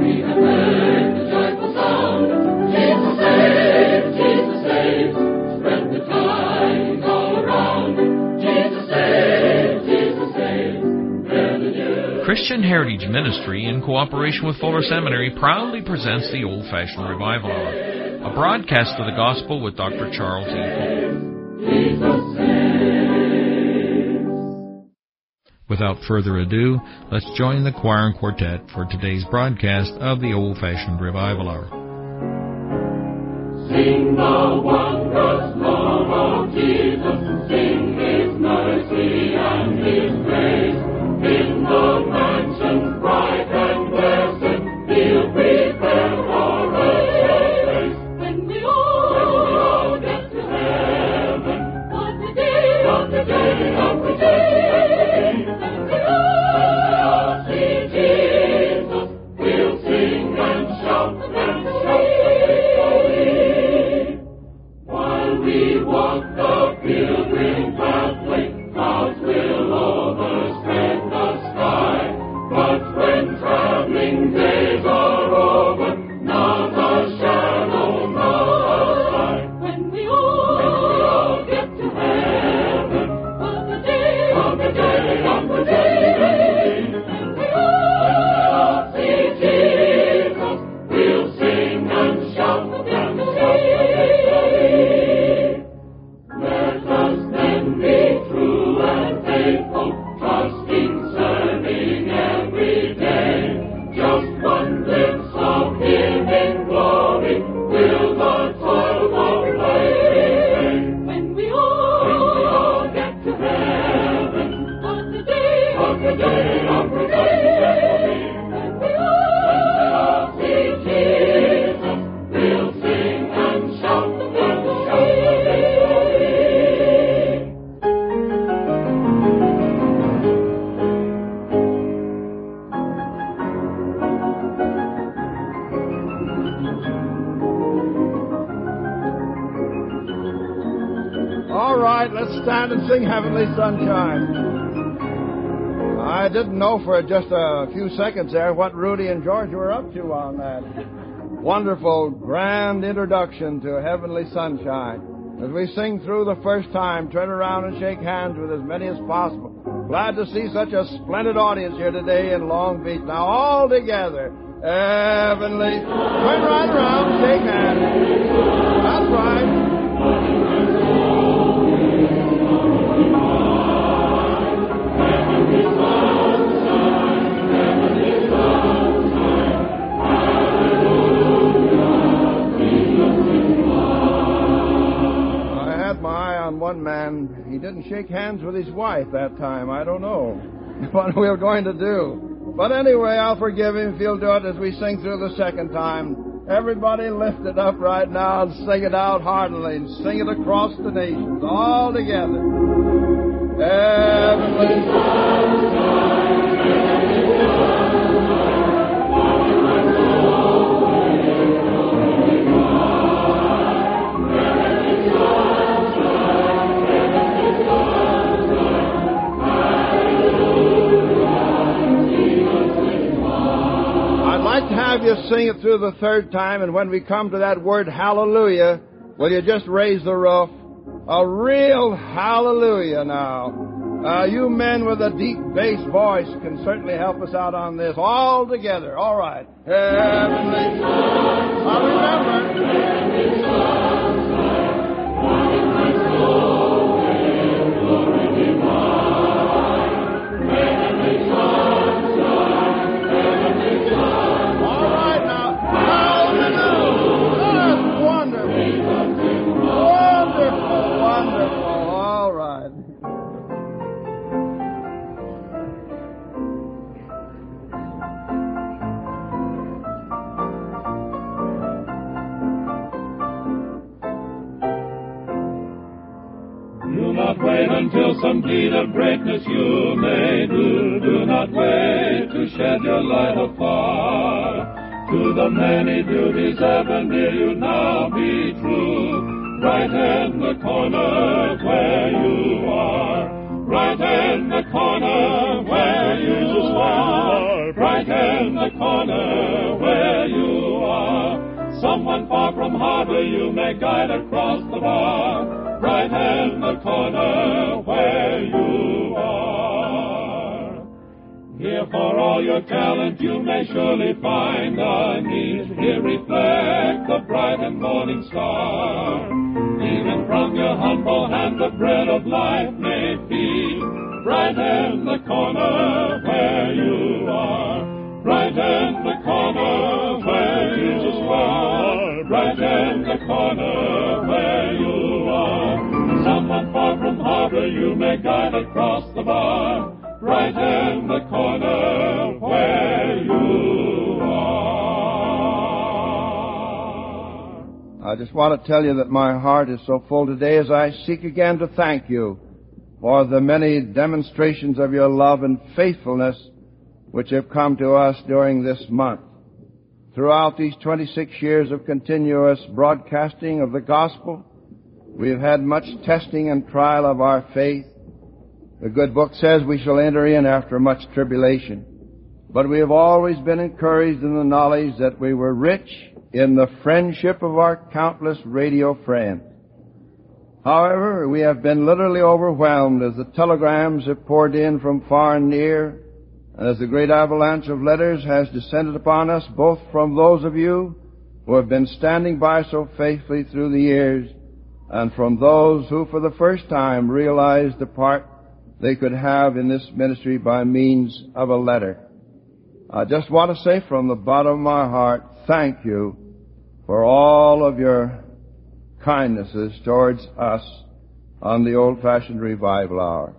Christian Heritage Ministry, in cooperation with Fuller Seminary, proudly presents the Old-Fashioned Revival Hour, a broadcast of the Gospel with Dr. Charles E. Cole. Without further ado, let's join the choir and quartet for today's broadcast of the Old-Fashioned Revival Hour. Sing the wondrous love of Jesus, sing His mercy and His grace. In the mansion bright and blessed, He'll prepare for us a place. When we all get to heaven, what a day, what a day, what a day. When we all see Jesus, we'll sing and shout victory. While we walk the pilgrim pathway, clouds will overspread the sky. But when traveling days are over, not a shadow, not a sign. When we all get to heaven, what a day, what a day, what a day. When we all see Jesus, we'll sing and shout victory. Let us then be true and faithful, trusting, serving every day. Just one glimpse of Him in glory will the toil of life repay. When we all get to heaven, what a day, what a day, what a day. When we all see Jesus, we'll sing and shout victory. All right, let's stand and sing Heavenly Sunshine. I didn't know for just a few seconds there what Rudy and George were up to on that wonderful, grand introduction to Heavenly Sunshine. As we sing through the first time, turn around and shake hands with as many as possible. Glad to see such a splendid audience here today in Long Beach. Now, all together, Heavenly, turn right around, shake hands. That's right. One man, he didn't shake hands with his wife that time. I don't know what we're going to do. But anyway, I'll forgive him if he'll do it as we sing through the second time. Everybody lift it up right now and sing it out heartily and sing it across the nations, all together. Heavenly Sunshine, heavenly to have you sing it through the third time, and when we come to that word hallelujah, will you just raise the roof? A real hallelujah now. You men with a deep bass voice can certainly help us out on this. All together. All right. Heavenly Sunshine. Now remember. Heavenly Sunshine, warming my soul with glory divine. Heavenly Sunshine, heavenly Sunshine. Wonderful. All right. Do not wait until some deed of greatness you may do. Do not wait to shed your light afar. To the many duties ever near you now be true. Right in the corner where you are. Right in the corner where you are. Right in the corner where Someone far from harbor you may guide across the bar, right hand the corner where you are. Here for all your talent you may surely find a need. Here reflect the bright and morning star. Even from your humble hand the bread of life may feed. Right hand the corner where you are. Right hand the corner where you are. Right hand the corner where you are. Someone far from harbor you may guide across the bar. Right hand the corner where you are. I just want to tell you that my heart is so full today as I seek again to thank you for the many demonstrations of your love and faithfulness which have come to us during this month. Throughout these 26 years of continuous broadcasting of the gospel, we have had much testing and trial of our faith. The good book says we shall enter in after much tribulation. But we have always been encouraged in the knowledge that we were rich in the friendship of our countless radio friends. However, we have been literally overwhelmed as the telegrams have poured in from far and near, and as the great avalanche of letters has descended upon us, both from those of you who have been standing by so faithfully through the years, and from those who for the first time realized the part they could have in this ministry by means of a letter. I just want to say from the bottom of my heart, thank you for all of your kindnesses towards us on the Old-Fashioned Revival Hour.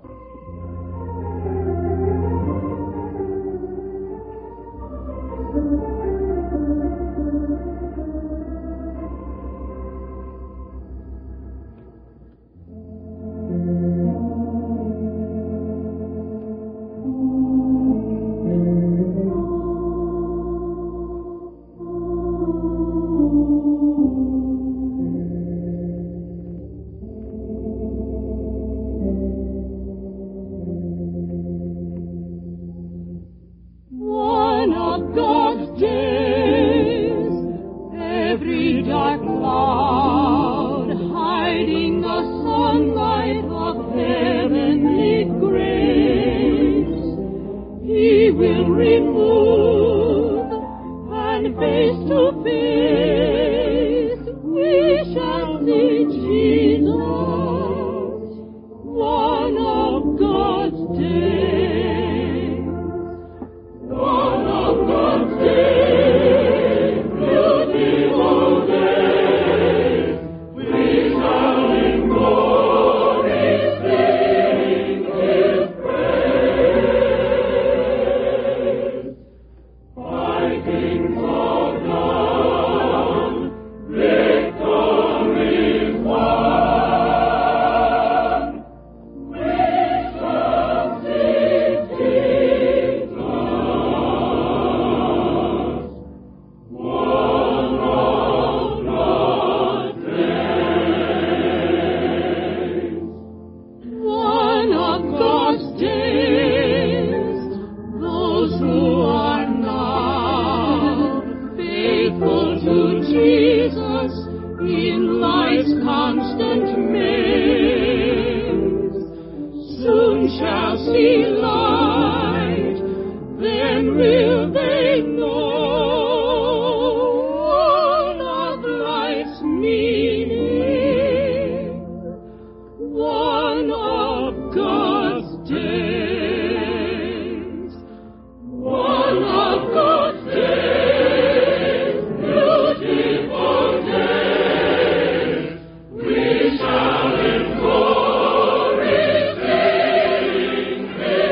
We shall in glory sing.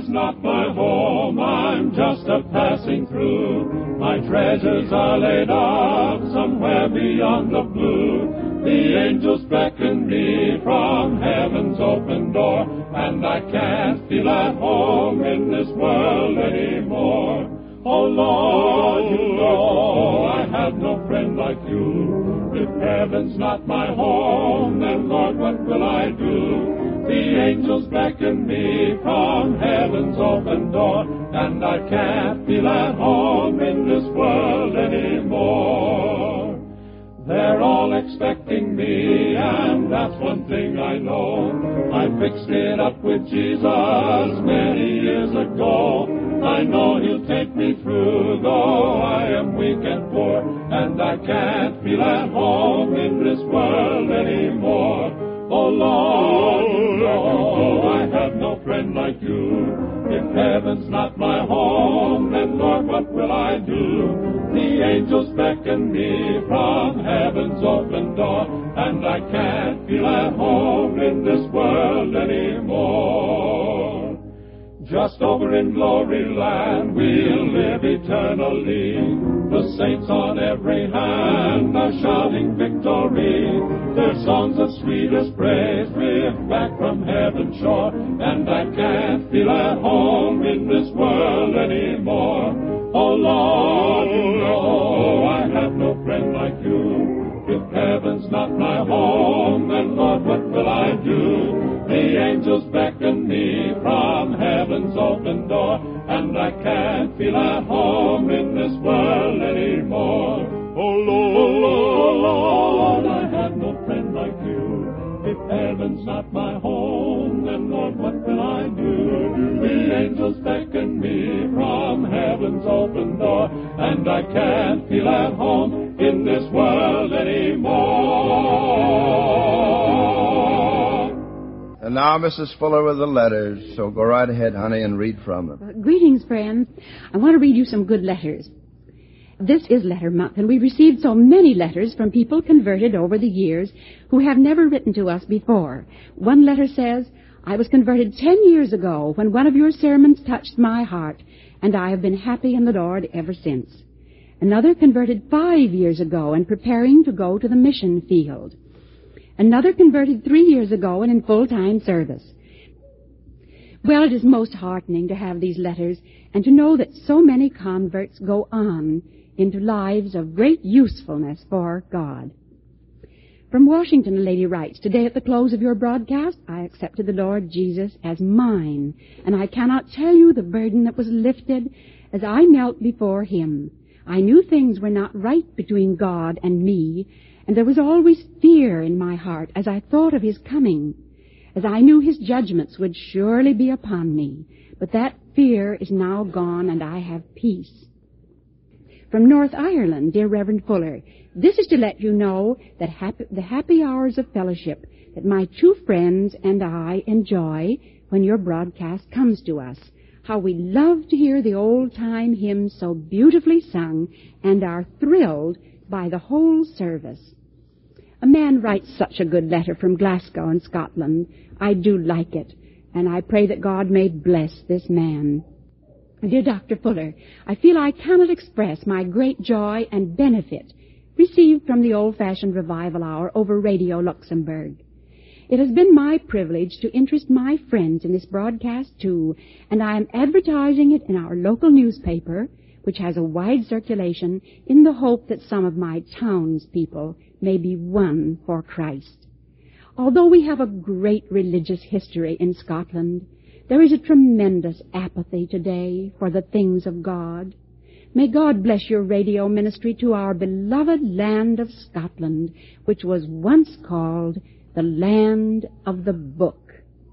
not my home, I'm just a passing through. My treasures are laid up somewhere beyond the blue. The angels beckon me from heaven's open door, and I can't feel at home in this world anymore. Oh Lord, you know I have no friend like you. If heaven's not my home, then Lord, what will I do? The angels beckon me from heaven's open door, and I can't feel at home in this world anymore. They're all expecting me, and that's one thing I know. I fixed it up with Jesus many years ago. I know He'll take me through, though I am weak and poor, and I can't feel at home in this world anymore. Oh Lord, you know I have no friend like you. If heaven's not my home, then Lord, what will I do? The angels beckon me from heaven's open door, and I can't feel at home in this world anymore. Just over in glory land we'll live eternally. The saints on every hand are shouting victory. Their songs of sweetest praise drift back from heaven's shore, and I can't feel at home in this world anymore. Oh Lord, you know I have no friend like you. If heaven's not my home, then Lord, what will I do? The angels beckon me from heaven's open door, and I can't feel at home in this world anymore. Oh Lord, I have no friend like you. If heaven's not my home, then Lord, what will I do? The angels beckon me from heaven's open door, and I can't feel at home in this world anymore. And now Mrs. Fuller with the letters. So go right ahead, honey, and read from them. Greetings, friends. I want to read you some good letters. This is letter month, and we've received so many letters from people converted over the years who have never written to us before. One letter says, I was converted 10 years ago when one of your sermons touched my heart, and I have been happy in the Lord ever since. Another converted 5 years ago and preparing to go to the mission field. Another converted 3 years ago and in full-time service. Well, it is most heartening to have these letters and to know that so many converts go on into lives of great usefulness for God. From Washington, a lady writes, today at the close of your broadcast, I accepted the Lord Jesus as mine, and I cannot tell you the burden that was lifted as I knelt before Him. I knew things were not right between God and me, and there was always fear in my heart as I thought of His coming, as I knew His judgments would surely be upon me. But that fear is now gone, and I have peace. From North Ireland, dear Reverend Fuller, this is to let you know that the happy hours of fellowship that my two friends and I enjoy when your broadcast comes to us. How we love to hear the old-time hymns so beautifully sung and are thrilled by the whole service. A man writes such a good letter from Glasgow in Scotland. I do like it, and I pray that God may bless this man. Dear Dr. Fuller, I feel I cannot express my great joy and benefit received from the old-fashioned revival hour over Radio Luxembourg. It has been my privilege to interest my friends in this broadcast, too, and I am advertising it in our local newspaper, which has a wide circulation, in the hope that some of my townspeople may be won for Christ. Although we have a great religious history in Scotland, there is a tremendous apathy today for the things of God. May God bless your radio ministry to our beloved land of Scotland, which was once called the land of the book.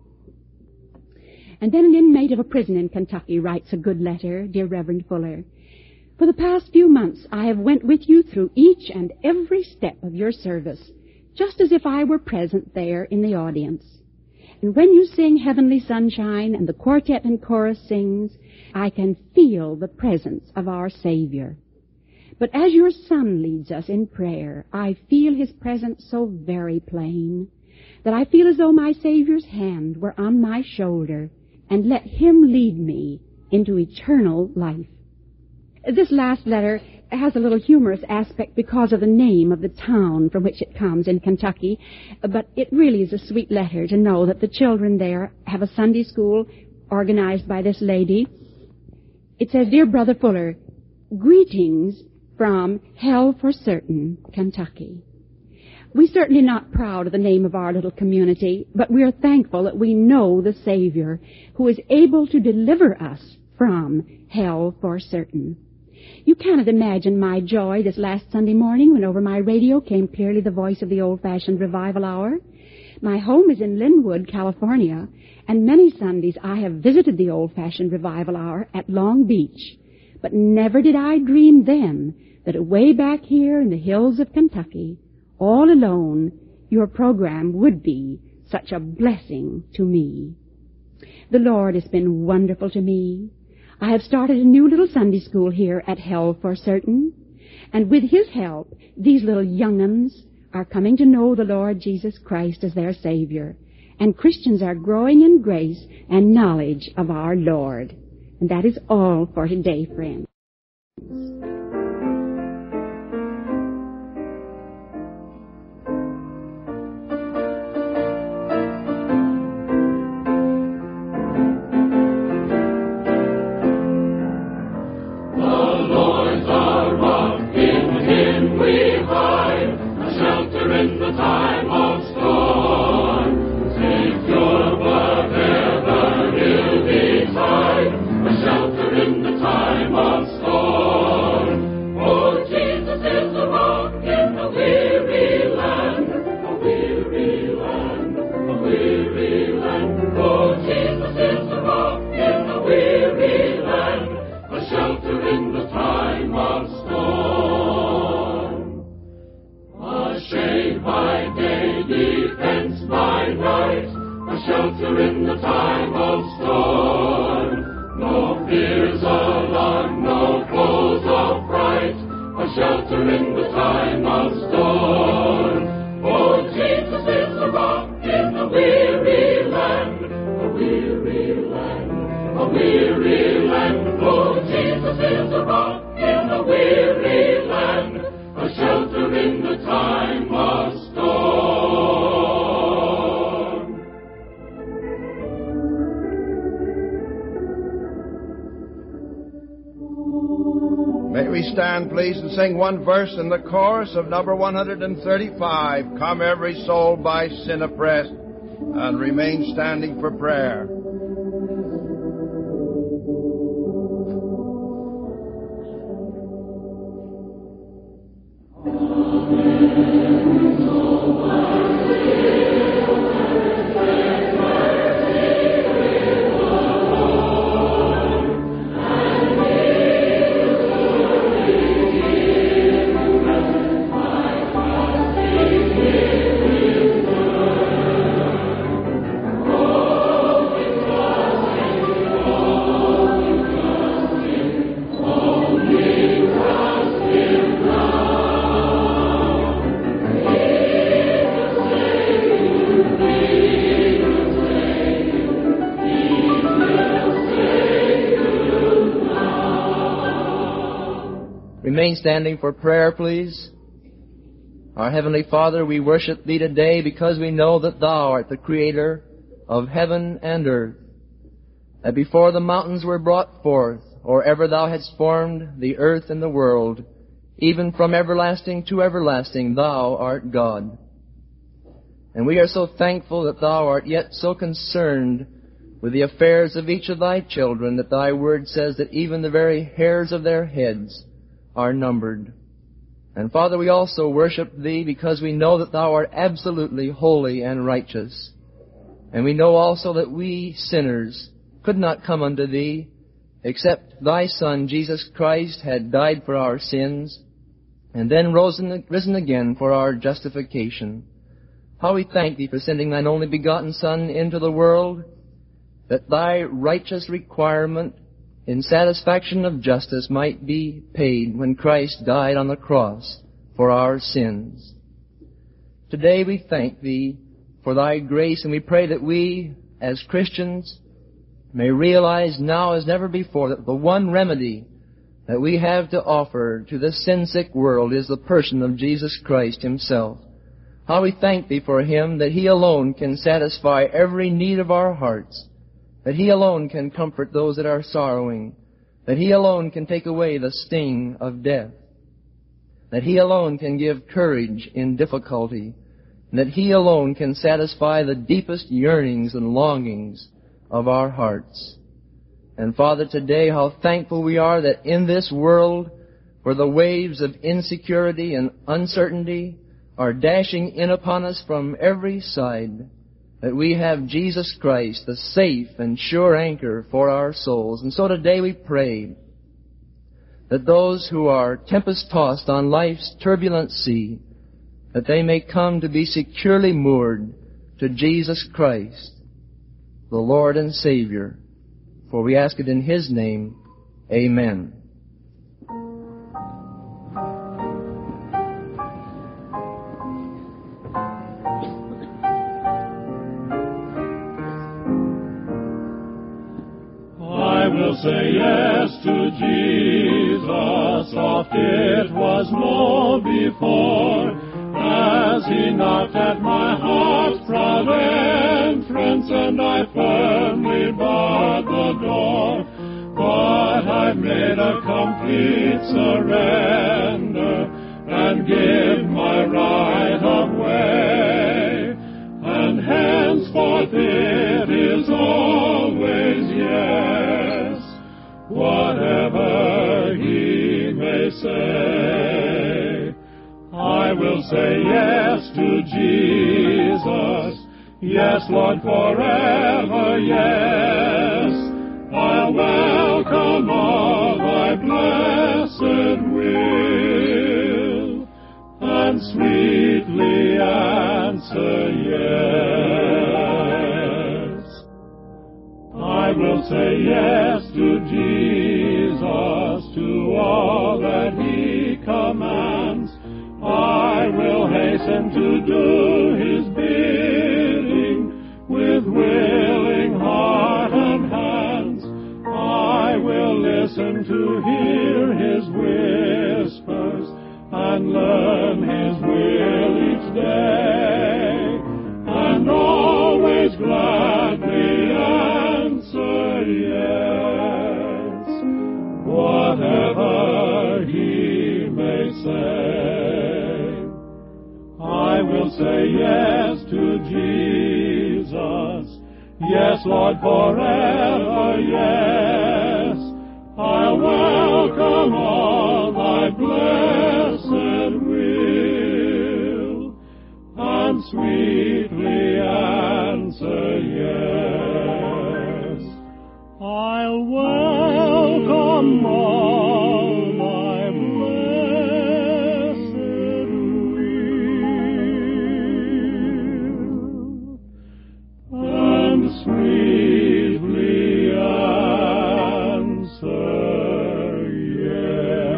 And then an inmate of a prison in Kentucky writes a good letter, dear Reverend Fuller. For the past few months, I have went with you through each and every step of your service, just as if I were present there in the audience. And when you sing Heavenly Sunshine and the quartet and chorus sings, I can feel the presence of our Savior. But as your son leads us in prayer, I feel His presence so very plain that I feel as though my Savior's hand were on my shoulder, and let Him lead me into eternal life. This last letter has a little humorous aspect because of the name of the town from which it comes in Kentucky, but it really is a sweet letter to know that the children there have a Sunday school organized by this lady. It says, "Dear Brother Fuller, greetings from Hell for Certain, Kentucky." We're certainly not proud of the name of our little community, but we are thankful that we know the Savior who is able to deliver us from hell for certain. You cannot imagine my joy this last Sunday morning when over my radio came clearly the voice of the old-fashioned revival hour. My home is in Linwood, California, and many Sundays I have visited the old-fashioned revival hour at Long Beach. But never did I dream then that away back here in the hills of Kentucky, all alone, your program would be such a blessing to me. The Lord has been wonderful to me. I have started a new little Sunday school here at Hell for Certain, and with His help, these little young-uns are coming to know the Lord Jesus Christ as their Savior, and Christians are growing in grace and knowledge of our Lord. And that is all for today, friends. May we stand, please, and sing one verse in the chorus of number 135. Come every soul by sin oppressed, and remain standing for prayer. Remain standing for prayer, please. Our Heavenly Father, we worship Thee today because we know that Thou art the Creator of heaven and earth, that before the mountains were brought forth, or ever Thou hadst formed the earth and the world, even from everlasting to everlasting, Thou art God. And we are so thankful that Thou art yet so concerned with the affairs of each of Thy children that Thy Word says that even the very hairs of their heads are numbered. And Father, we also worship Thee because we know that Thou art absolutely holy and righteous. And we know also that we sinners could not come unto Thee except Thy Son, Jesus Christ, had died for our sins and then risen again for our justification. How we thank Thee for sending Thine only begotten Son into the world, that Thy righteous requirement in satisfaction of justice might be paid when Christ died on the cross for our sins. Today we thank Thee for Thy grace, and we pray that we, as Christians, may realize now as never before that the one remedy that we have to offer to this sin-sick world is the person of Jesus Christ Himself. How we thank Thee for Him, that He alone can satisfy every need of our hearts, that He alone can comfort those that are sorrowing, that He alone can take away the sting of death, that He alone can give courage in difficulty, and that He alone can satisfy the deepest yearnings and longings of our hearts. And Father, today how thankful we are that in this world where the waves of insecurity and uncertainty are dashing in upon us from every side, that we have Jesus Christ, the safe and sure anchor for our souls. And so today we pray that those who are tempest-tossed on life's turbulent sea, that they may come to be securely moored to Jesus Christ, the Lord and Savior. For we ask it in His name. Amen. I will say yes to Jesus, oft it was no before, as He knocked at my heart's proud entrance, and I firmly barred the door. But I've made a complete surrender, and give my right of way, and henceforth it is always yes, whatever He may say. I will say yes to Jesus, yes, Lord, forever, yes. I'll welcome all Thy blessed will, and sweetly answer yes. I will say yes to Jesus, to all that He commands. I will hasten to do His bidding with willing heart and hands. I will listen to hear His whispers and learn His will each day, and always gladly answer yes, whatever He may say. I will say yes to Jesus, yes, Lord, forever, yes. I'll welcome all Thy blessed will, and sweetly answer yes. I'll welcome all Thy blessed will, and sweetly answer yes.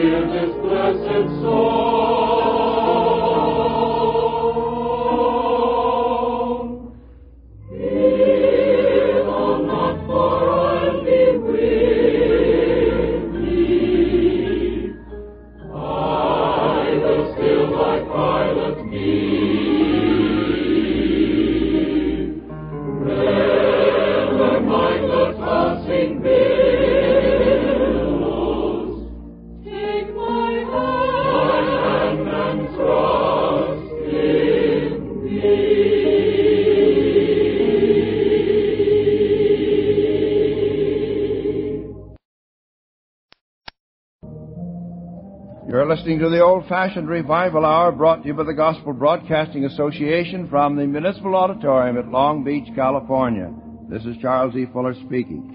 hear this blessed song. Fear not, for I'll be with thee. I will still thy pilot be. Never mind the tossing billows. Take my hand and trust in thee. You're listening to the Old-Fashioned Revival Hour, brought to you by the Gospel Broadcasting Association from the Municipal Auditorium at Long Beach, California. This is Charles E. Fuller speaking.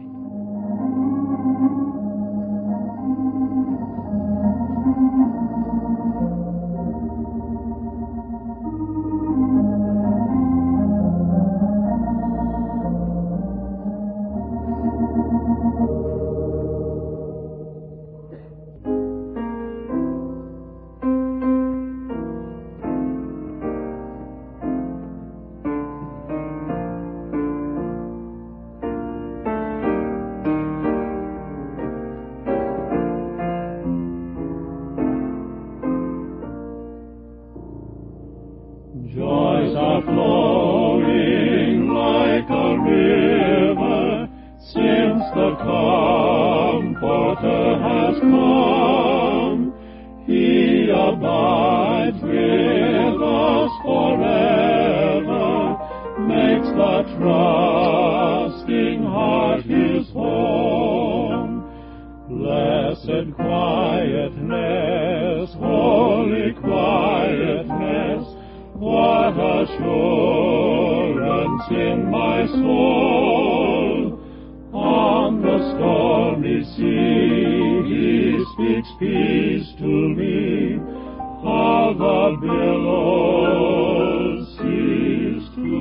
Joys are flowing like a river, since the Comforter has come. He abides with us forever, makes the trusting heart his home. Blessed quietness, holy quietness, what assurance in my soul! On the stormy sea he speaks peace to me. How the billows cease to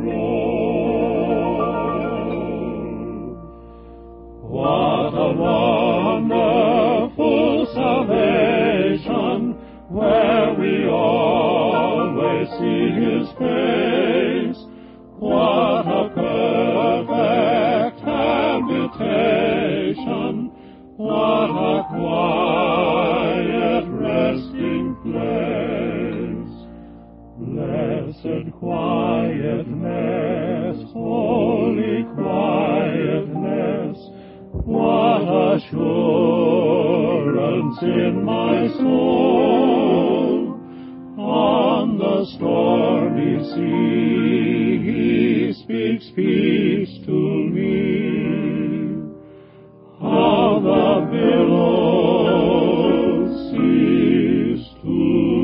roll. What a wonderful salvation, where we always see his face. What a perfect habitation, what a quiet resting place. Blessed quietness, holy quietness, what assurance in my soul! On the stormy sea he speaks peace to me. How the billows cease to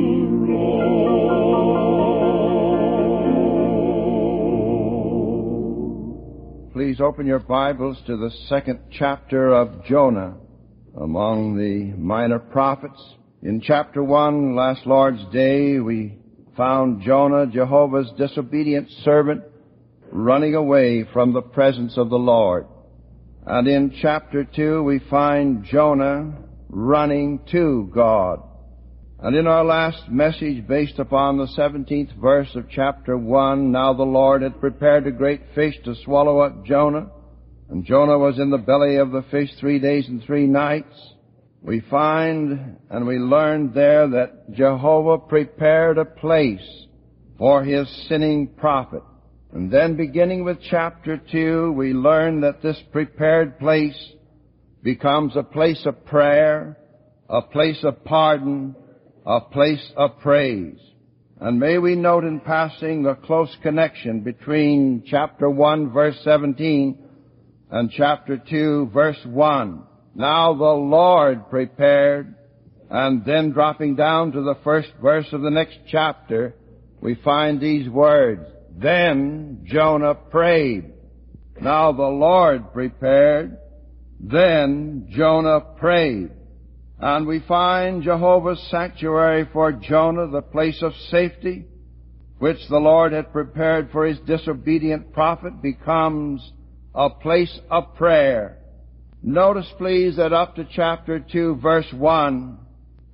roll. Please open your Bibles to the 2nd chapter of Jonah, among the minor prophets. In chapter 1, last Lord's Day, we found Jonah, Jehovah's disobedient servant, running away from the presence of the Lord. And in chapter 2, we find Jonah running to God. And in our last message, based upon the 17th verse of chapter 1, now the Lord had prepared a great fish to swallow up Jonah, and Jonah was in the belly of the fish 3 days and 3 nights. We find and we learned there that Jehovah prepared a place for his sinning prophet. And then beginning with chapter 2, we learn that this prepared place becomes a place of prayer, a place of pardon, a place of praise. And may we note in passing the close connection between chapter 1, verse 17, and chapter 2, verse 1. Now the Lord prepared, and then dropping down to the first verse of the next chapter, we find these words, then Jonah prayed. Now the Lord prepared, then Jonah prayed. And we find Jehovah's sanctuary for Jonah, the place of safety, which the Lord had prepared for his disobedient prophet, becomes a place of prayer. Notice, please, that up to chapter 2, verse 1,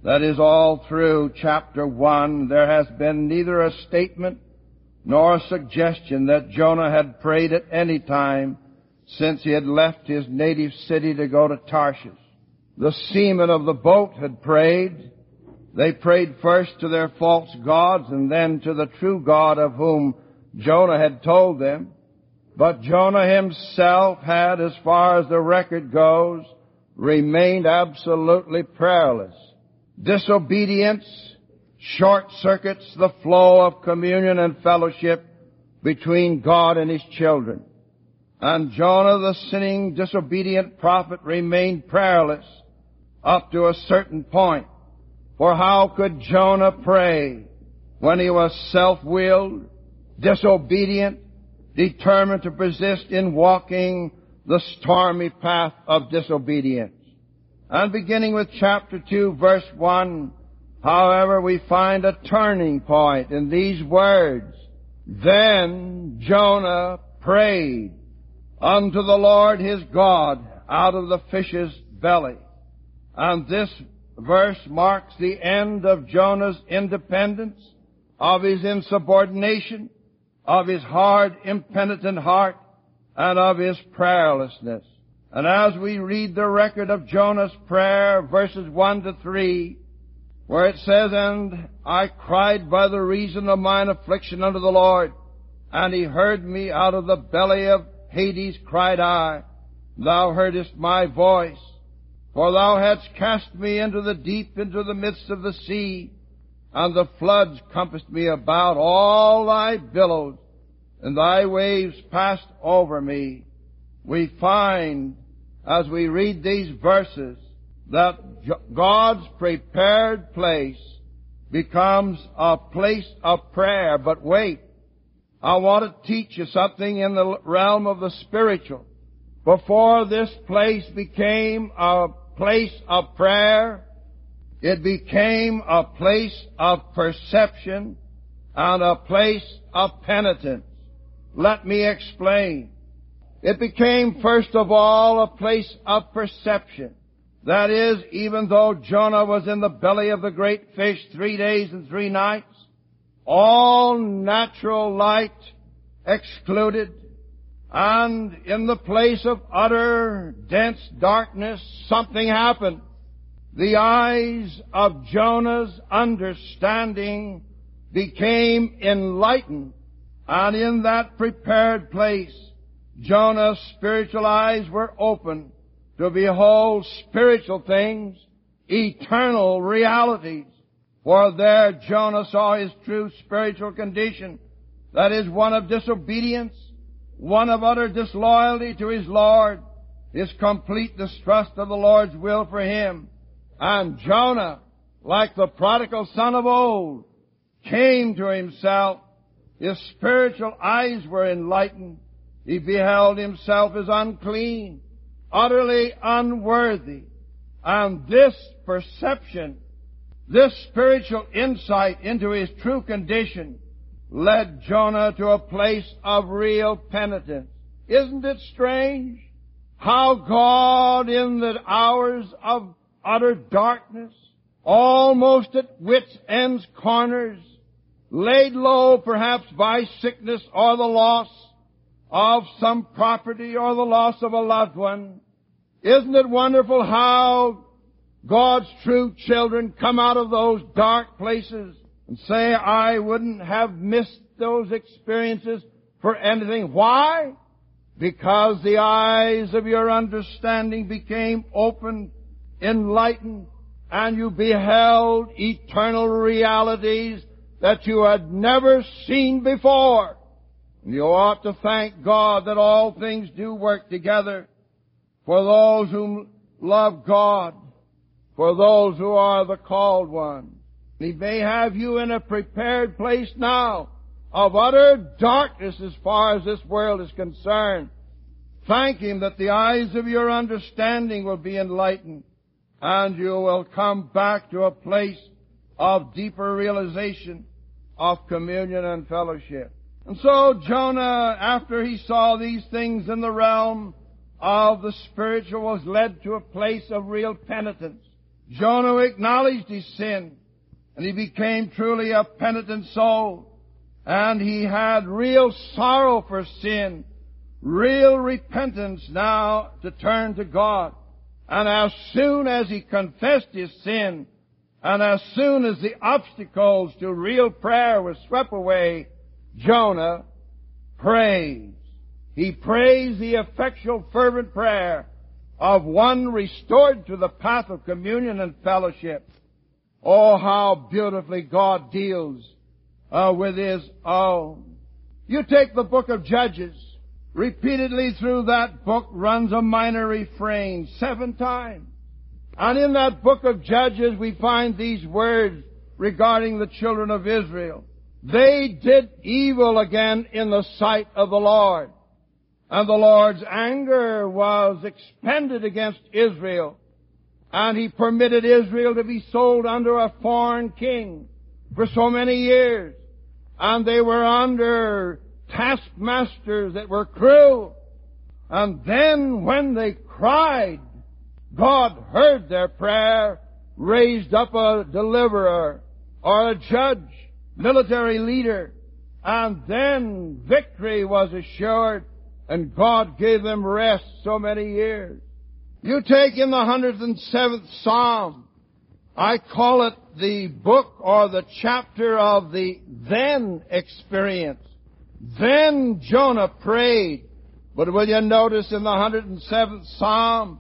That is, all through chapter 1, there has been neither a statement nor a suggestion that Jonah had prayed at any time since he had left his native city to go to Tarshish. The seamen of the boat had prayed. They prayed first to their false gods and then to the true God of whom Jonah had told them. But Jonah himself had, as far as the record goes, remained absolutely prayerless. Disobedience short-circuits the flow of communion and fellowship between God and His children. And Jonah, the sinning, disobedient prophet, remained prayerless up to a certain point. For how could Jonah pray when he was self-willed, disobedient, determined to persist in walking the stormy path of disobedience? And beginning with chapter 2, verse 1, however, we find a turning point in these words. Then Jonah prayed unto the Lord his God out of the fish's belly. And this verse marks the end of Jonah's independence, of his insubordination, of his hard, impenitent heart, and of his prayerlessness. And as we read the record of Jonah's prayer, verses 1 to 3, where it says, And I cried by the reason of mine affliction unto the Lord, and He heard me out of the belly of Hades cried I. Thou heardest my voice. For Thou hadst cast me into the deep, into the midst of the sea, and the floods compassed me about. All Thy billows and Thy waves passed over me. We find, as we read these verses, that God's prepared place becomes a place of prayer. But wait, I want to teach you something in the realm of the spiritual. Before this place became a place of prayer, it became a place of perception and a place of penitence. Let me explain. It became, first of all, a place of perception. That is, even though Jonah was in the belly of the great fish 3 days and 3 nights, all natural light excluded, and in the place of utter, dense darkness, something happened. The eyes of Jonah's understanding became enlightened, and in that prepared place, Jonah's spiritual eyes were opened to behold spiritual things, eternal realities. For there Jonah saw his true spiritual condition, that is, one of disobedience, one of utter disloyalty to his Lord, his complete distrust of the Lord's will for him. And Jonah, like the prodigal son of old, came to himself. His spiritual eyes were enlightened. He beheld himself as unclean, utterly unworthy. And this perception, this spiritual insight into his true condition, led Jonah to a place of real penitence. Isn't it strange how God, in the hours of utter darkness, almost at wit's end's corners, laid low perhaps by sickness or the loss of some property or the loss of a loved one. Isn't it wonderful how God's true children come out of those dark places and say, I wouldn't have missed those experiences for anything. Why? Because the eyes of your understanding became opened, enlightened, and you beheld eternal realities that you had never seen before. And you ought to thank God that all things do work together for those who love God, for those who are the called ones. He may have you in a prepared place now of utter darkness as far as this world is concerned. Thank Him that the eyes of your understanding will be enlightened, and you will come back to a place of deeper realization of communion and fellowship. And so Jonah, after he saw these things in the realm of the spiritual, was led to a place of real penitence. Jonah acknowledged his sin, and he became truly a penitent soul. And he had real sorrow for sin, real repentance now to turn to God. And as soon as he confessed his sin, and as soon as the obstacles to real prayer were swept away, Jonah prays. He prays the effectual, fervent prayer of one restored to the path of communion and fellowship. Oh, how beautifully God deals with His own. You take the book of Judges. Repeatedly through that book runs a minor refrain 7 times. And in that book of Judges we find these words regarding the children of Israel. They did evil again in the sight of the Lord. And the Lord's anger was expended against Israel. And He permitted Israel to be sold under a foreign king for so many years. And they were under taskmasters that were cruel. And then when they cried, God heard their prayer, raised up a deliverer or a judge, military leader, and then victory was assured, and God gave them rest so many years. You take in the 107th Psalm, I call it the book or the chapter of the then experience. Then Jonah prayed. But will you notice in the 107th Psalm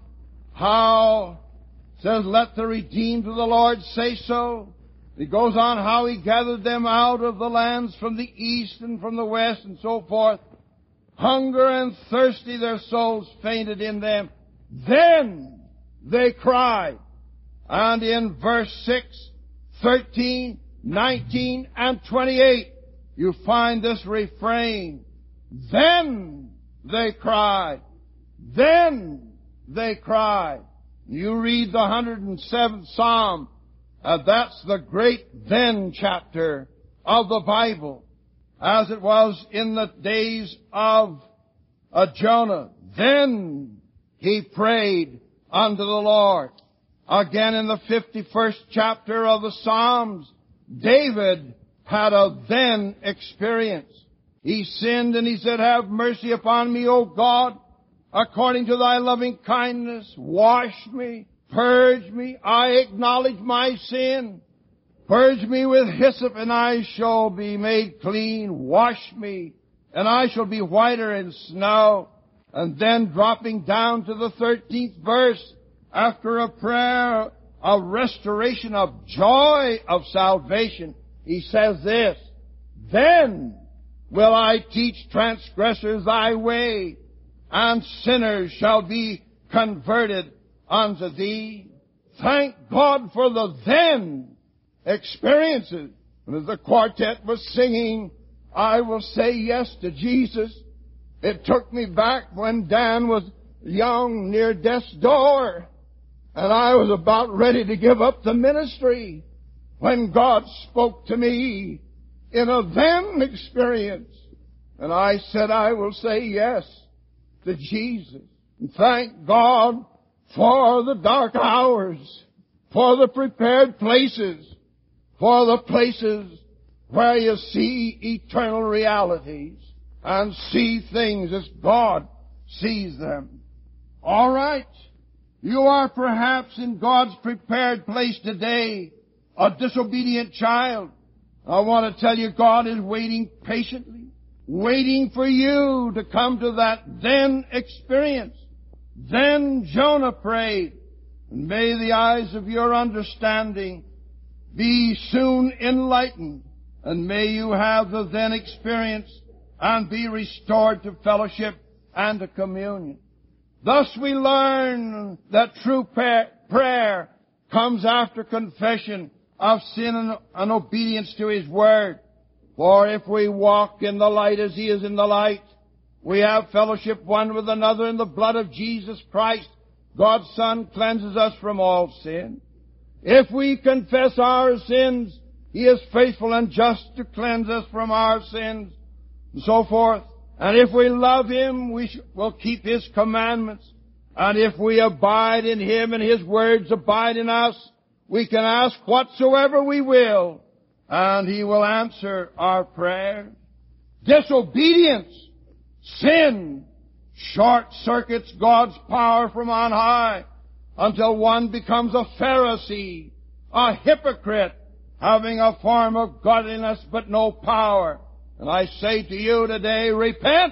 how it says, let the redeemed of the Lord say so. He goes on how He gathered them out of the lands from the east and from the west and so forth. Hunger and thirsty their souls fainted in them. Then they cried. And in verse 6, 13, 19, and 28, you find this refrain. Then they cried. Then they cried. You read the 107th Psalm. That's the great then chapter of the Bible, as it was in the days of Jonah. Then he prayed unto the Lord. Again in the 51st chapter of the Psalms, David had a then experience. He sinned and he said, have mercy upon me, O God, according to thy loving kindness. Wash me, purge me. I acknowledge my sin. Purge me with hyssop, and I shall be made clean. Wash me, and I shall be whiter than snow. And then dropping down to the 13th verse, after a prayer of restoration of joy of salvation, he says this, then will I teach transgressors thy way, and sinners shall be converted unto thee. Thank God for the then experiences. And as the quartet was singing, I will say yes to Jesus, it took me back when Dan was young near death's door, and I was about ready to give up the ministry when God spoke to me in a then experience. And I said, I will say yes to Jesus. And thank God for the dark hours, for the prepared places, for the places where you see eternal realities and see things as God sees them. All right. You are perhaps in God's prepared place today, a disobedient child. I want to tell you, God is waiting patiently, waiting for you to come to that then experience. Then Jonah prayed, and may the eyes of your understanding be soon enlightened, and may you have the then experience and be restored to fellowship and to communion. Thus we learn that true prayer comes after confession of sin and obedience to His Word. For if we walk in the light as He is in the light, we have fellowship one with another in the blood of Jesus Christ. God's Son cleanses us from all sin. If we confess our sins, He is faithful and just to cleanse us from our sins, and so forth. And if we love Him, we will keep His commandments. And if we abide in Him and His words abide in us, We can ask whatsoever we will, and He will answer our prayer. Disobedience, sin, short-circuits God's power from on high until one becomes a Pharisee, a hypocrite, having a form of godliness but no power. And I say to you today, repent,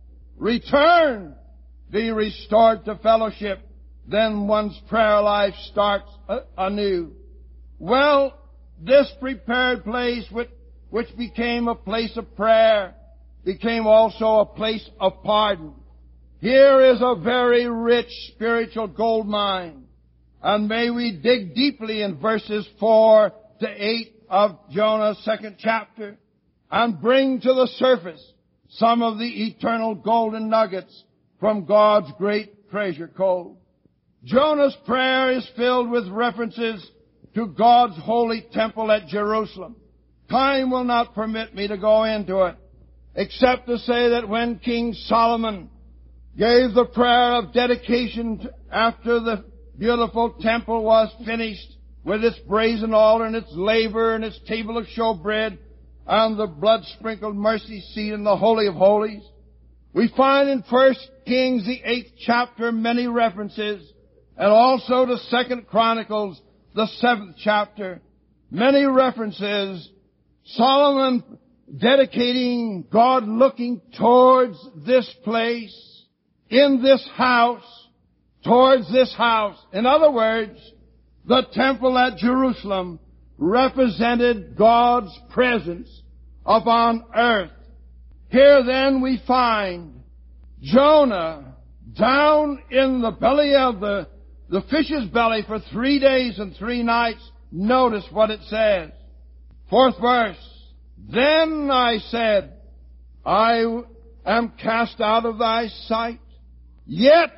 return, be restored to fellowship. Then one's prayer life starts anew. Well, this prepared place, which became a place of prayer, became also a place of pardon. Here is a very rich spiritual gold mine. And may we dig deeply in verses 4 to 8 of Jonah's 2nd chapter and bring to the surface some of the eternal golden nuggets from God's great treasure cove. Jonah's prayer is filled with references to God's holy temple at Jerusalem. Time will not permit me to go into it, except to say that when King Solomon gave the prayer of dedication after the beautiful temple was finished, with its brazen altar and its laver and its table of showbread and the blood-sprinkled mercy seat in the Holy of Holies, we find in 1 Kings, the 8th chapter, many references, and also to 2 Chronicles, the 7th chapter, many references. Solomon dedicating, God looking towards this place, in this house, towards this house. In other words, the temple at Jerusalem represented God's presence upon earth. Here then we find Jonah down in the belly of the fish's belly for 3 days and 3 nights. Notice what it says. 4th verse. Then I said, I am cast out of thy sight, yet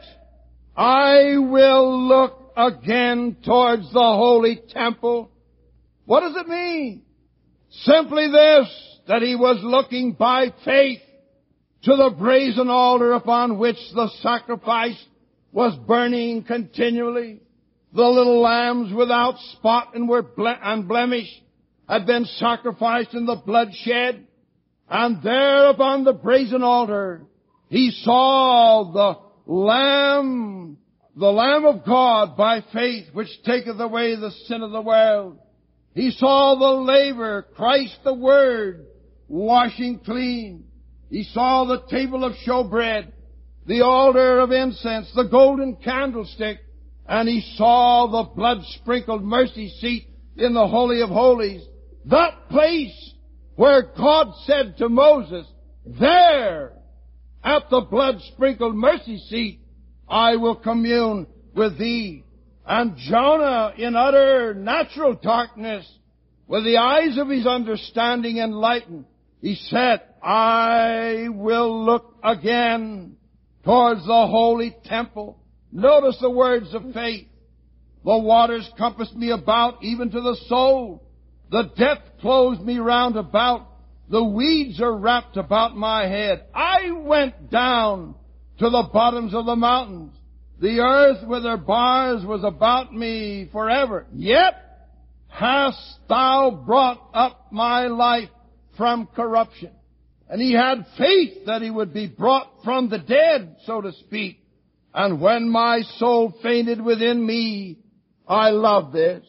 I will look again towards the holy temple. What does it mean? Simply this, that he was looking by faith to the brazen altar upon which the sacrifice was burning continually. The little lambs without spot and were unblemished had been sacrificed in the blood shed. And there upon the brazen altar, he saw the Lamb of God by faith, which taketh away the sin of the world. He saw the laver, Christ the Word, washing clean. He saw the table of showbread, the altar of incense, the golden candlestick, and he saw the blood-sprinkled mercy seat in the Holy of Holies. That place where God said to Moses, there, at the blood-sprinkled mercy seat, I will commune with thee. And Jonah, in utter natural darkness, with the eyes of his understanding enlightened, he said, I will look again towards the holy temple. Notice the words of faith. The waters compassed me about, even to the soul. The depth closed me round about. The weeds are wrapped about my head. I went down to the bottoms of the mountains. The earth with her bars was about me forever. Yet hast thou brought up my life from corruption. And he had faith that he would be brought from the dead, so to speak. And when my soul fainted within me, I love this,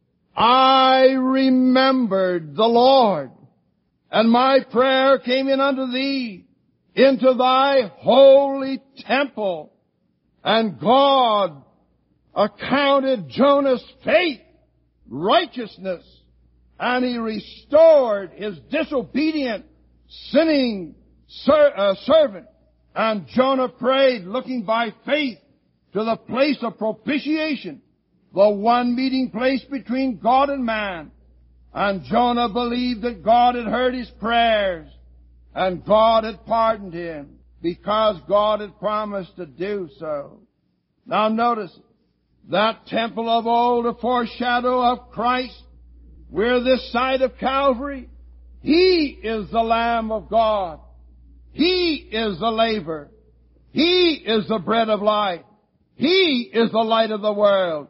I remembered the Lord, and my prayer came in unto thee, into thy holy temple. And God accounted Jonah's faith righteousness, and he restored his disobedient, sinning servant. And Jonah prayed, looking by faith to the place of propitiation, the one meeting place between God and man. And Jonah believed that God had heard his prayers, and God had pardoned him, because God had promised to do so. Now notice, that temple of old, a foreshadow of Christ, we're this side of Calvary. He is the Lamb of God. He is the laver. He is the bread of life. He is the light of the world.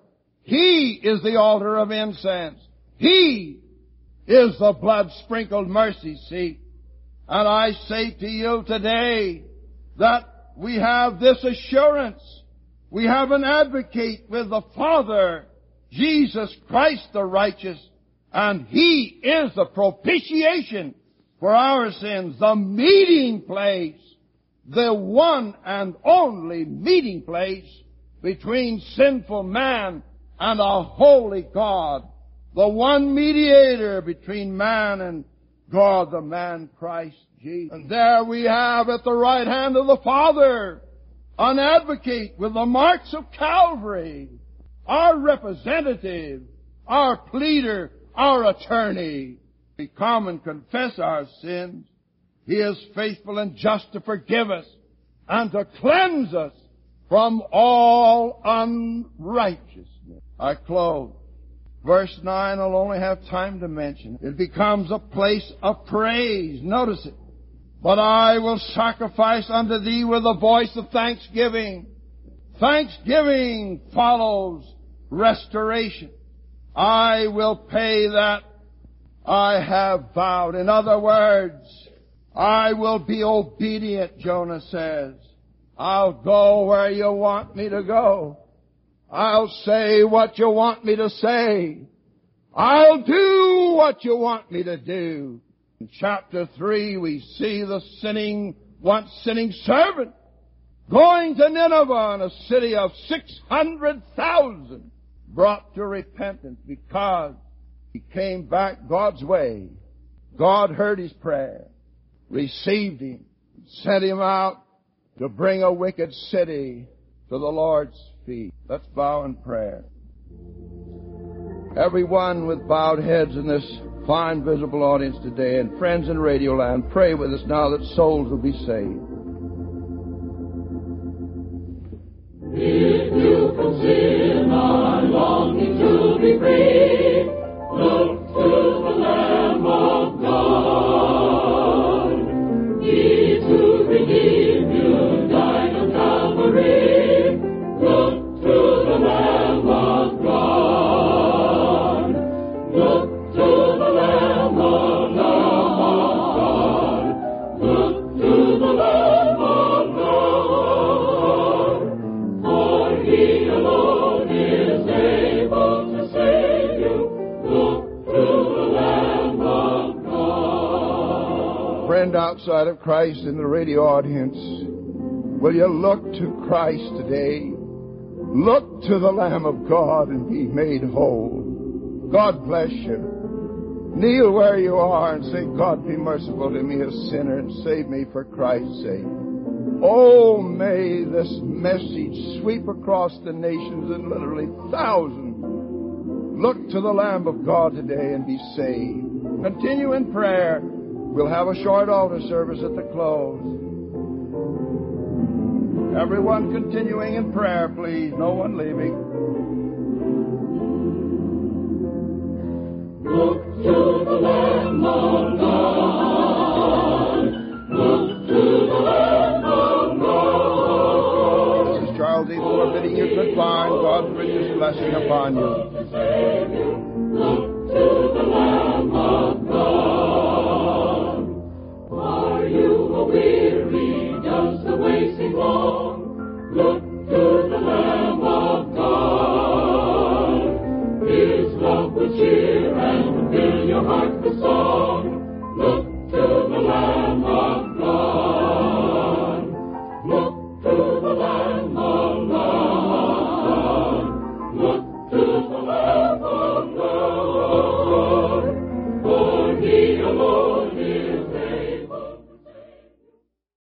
He is the altar of incense. He is the blood-sprinkled mercy seat. And I say to you today that we have this assurance. We have an advocate with the Father, Jesus Christ the righteous, and He is the propitiation for our sins, the meeting place, the one and only meeting place between sinful man and a holy God, the one mediator between man and God, the man Christ Jesus. And there we have at the right hand of the Father an advocate with the marks of Calvary, our representative, our pleader, our attorney. We come and confess our sins. He is faithful and just to forgive us and to cleanse us from all unrighteousness. I close. Verse 9, I'll only have time to mention it. It becomes a place of praise. Notice it. But I will sacrifice unto thee with a voice of thanksgiving. Thanksgiving follows restoration. I will pay that I have vowed. In other words, I will be obedient, Jonah says. I'll go where you want me to go. I'll say what you want me to say. I'll do what you want me to do. In chapter 3, we see the once sinning servant going to Nineveh, in a city of 600,000, brought to repentance because he came back God's way. God heard his prayer, received him, sent him out to bring a wicked city to the Lord's feet. Let's bow in prayer. Everyone with bowed heads in this fine visible audience today, and friends in Radio Land, pray with us now that souls will be saved. If you from sin are longing to be free, look to the Lamb of God. He to redeem you died on Calvary. Look to the Lamb of God. Look to the Lamb of God. Look to the Lamb of God. For He alone is able to save you. Look to the Lamb of God. Friend outside of Christ in the radio audience, will you look to Christ today? Look to the Lamb of God and be made whole. God bless you. Kneel where you are and say, God, be merciful to me, a sinner, and save me for Christ's sake. Oh, may this message sweep across the nations and literally thousands. Look to the Lamb of God today and be saved. Continue in prayer. We'll have a short altar service at the close. Everyone continuing in prayer, please. No one leaving. Look to the Lamb of God. Look to the Lamb of God. This is Charles E. Fuller bidding you goodbye, and God's richest blessing upon you. Look to the Lamb.